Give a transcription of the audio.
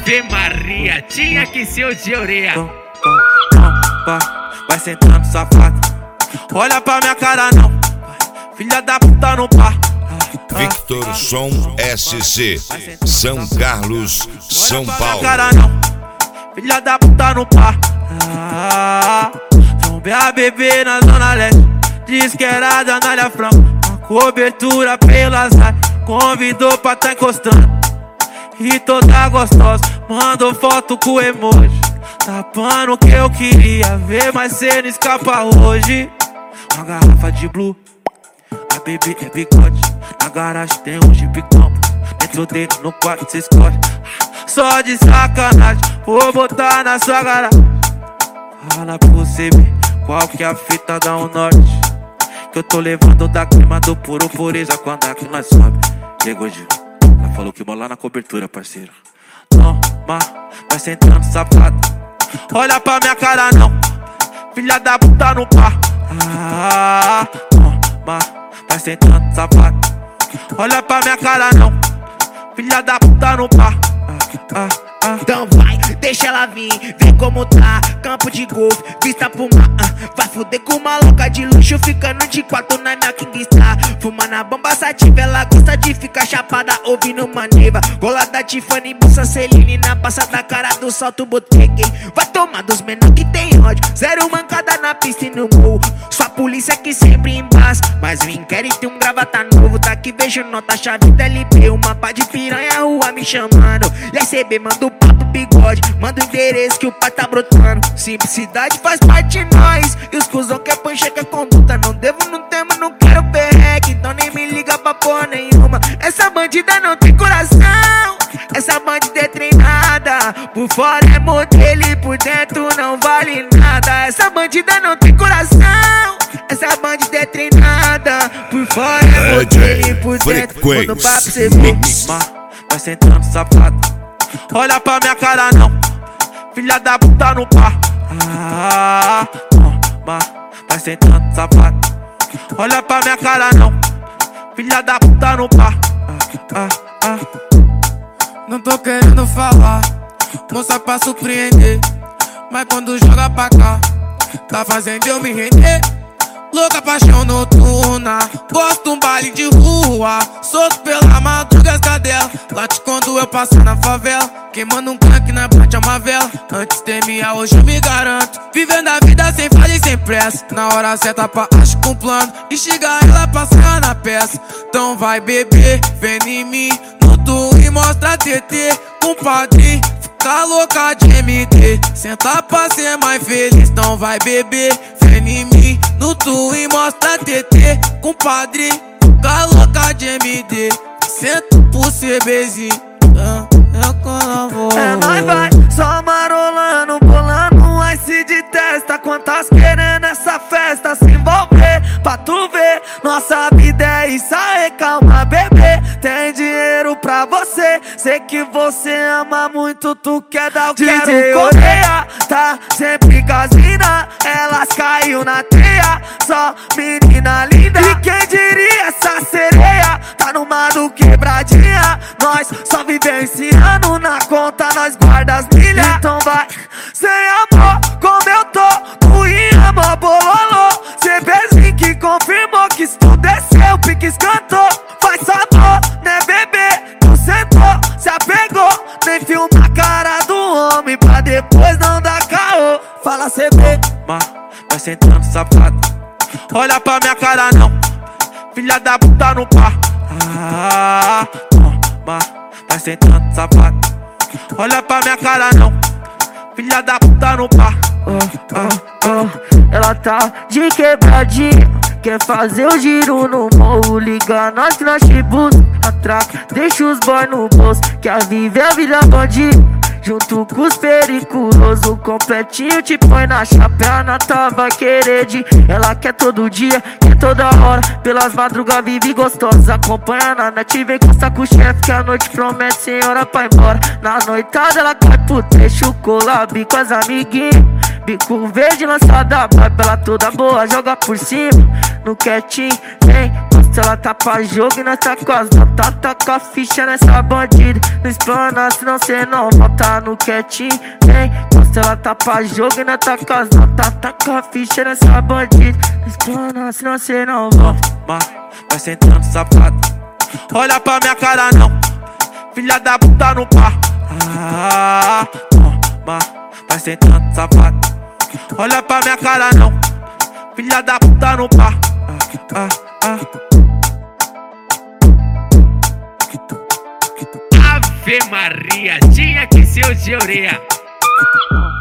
Ave Maria, tinha que ser o de orelha. Vai sentando, safado. Olha pra minha cara não, filha da puta no par. Victor Som SC, São Carlos, São Paulo. Cara não, filha da puta no par. Vamos ver a bebê na zona leste, diz que era da Anália Franco. Uma cobertura pelas áreas, convidou pra tá encostando. E toda gostosa, mandou foto com emoji, tapando o que eu queria ver, mas cê não escapa hoje. Uma garrafa de blue, a bebê é bigode. Na garagem tem um Jeep Campo, dentro dele no quarto cê escolhe. Só de sacanagem, vou botar na sua garagem. Fala pra você ver qual que é a fita da norte, que eu tô levando da clima do puro pureza quando aqui nós sobe. Chegou de ela falou que mola na cobertura, parceiro. Toma, vai sentando, safado. Olha pra minha cara não, filha da puta no par. Toma, vai sentando, safado. Olha pra minha cara não, filha da puta no par. Então vai, deixa ela vir, vê como tá. Campo de golfe, vista pro mar. Vai fuder com uma louca de luxo, ficando de quatro na minha Kingstar. Fumando a bomba sativa, ela gosta de ficar chapada, ouvindo maneva. Gola da Tiffany, bolsa Celine, na passa da cara do salto botequei. Vai tomar dos menor que tem ódio, zero mancada na pista e no morro. Sua polícia que sempre embaça, mas o inquérito um gravata novo. Daqui vejo nota, chave da LP, um mapa de piranha, rua me chamando. E aí CB manda o papo bigode, manda o endereço que o pai tá brotando. Simplicidade faz parte de nós, e os cuzão quer pancha que a conduta. Não devo, não temo, não quero perreque, então nem me liga pra porra nenhuma. Essa bandida não tem coração, essa bandida é treinada. Por fora é modelo e por dentro não vale nada. Essa bandida não tem coração, essa bandida é treinada. Por fora é modelo e por dentro quando o papo cê vai sentando, safado. Olha pra minha cara não, filha da puta no par. Vai sentando, safado. Olha pra minha cara não, filha da puta no par. Não tô querendo falar, moça pra surpreender, mas quando joga pra cá, tá fazendo eu me render. Louca paixão noturna, gosto um baile de rua, solto pela madruga dela. Late quando eu passo na favela, queimando um crack na parte é uma vela. Antes temia, hoje eu me garanto, vivendo a vida sem falha e sem pressa. Na hora certa pra acho com plano, e chega ela passar na peça. Então vai beber, vem em mim, no tu e mostra TT, compadre. Tá louca de MD, senta pra ser mais feliz. Então vai beber, vem em mim, no tu e mostra TT, compadre. Tá louca de MD, senta pro CBzinho. É nóis vai, só marolando, bolando um ice de testa. Quantas querendo essa festa se envolver, pra tu ver. Nossa vida é isso aí, calma bebê. Tem dinheiro pra você, sei que você ama muito, tu quer dar o quero correia. Tá sempre gasina, elas caiu na teia. Só menina linda, e quem diria essa sereia? Tá numa do quebradinha, nós só vivenciando. Na conta nós guarda as milhas. Então vai, sem amor, como eu tô, tu e amor bololô. CBzinho que confirmou que isso tudo é seu, pique escantou. Faz sabor, né bebê, tu sentou, se apegou. Nem filma a cara do homem pra depois não dar caô. Fala CB, vai sentando, safado. Olha pra minha cara não, filha da puta no par. Vai sentando, safado. Olha pra minha cara não, filha da puta no par. Ela tá de quebradinha, quer fazer o giro no morro. Liga nós crashbus, atraca, deixa os boy no bolso. Quer viver a vida bandida, junto com os periculosos. Completinho te põe na chapéu, na vai querer de. Ela quer todo dia, quer toda hora. Pelas madrugas vive gostosa, acompanha na net, vem costa com o chefe que a noite promete senhora pra ir embora. Na noitada ela cai pro trecho, collab com as amiguinhas. Bico verde lançada, vai pela toda boa, joga por cima. No quietinho, vem, Encosta ela tá pra jogo e nós tá com as notas. Taca a ficha nessa bandida. Não explana, senão cê não volta no quietinho, hein? Encosta ela tá pra jogo e nós tá com as notas. Taca a ficha nessa bandida. Não explana, senão cê não volta. Vai sentando safado. Olha pra minha cara não, filha da puta no par. Vai sentando safado. Olha pra minha cara não, filha da puta no par. Ave Maria, tinha que ser o de orelha.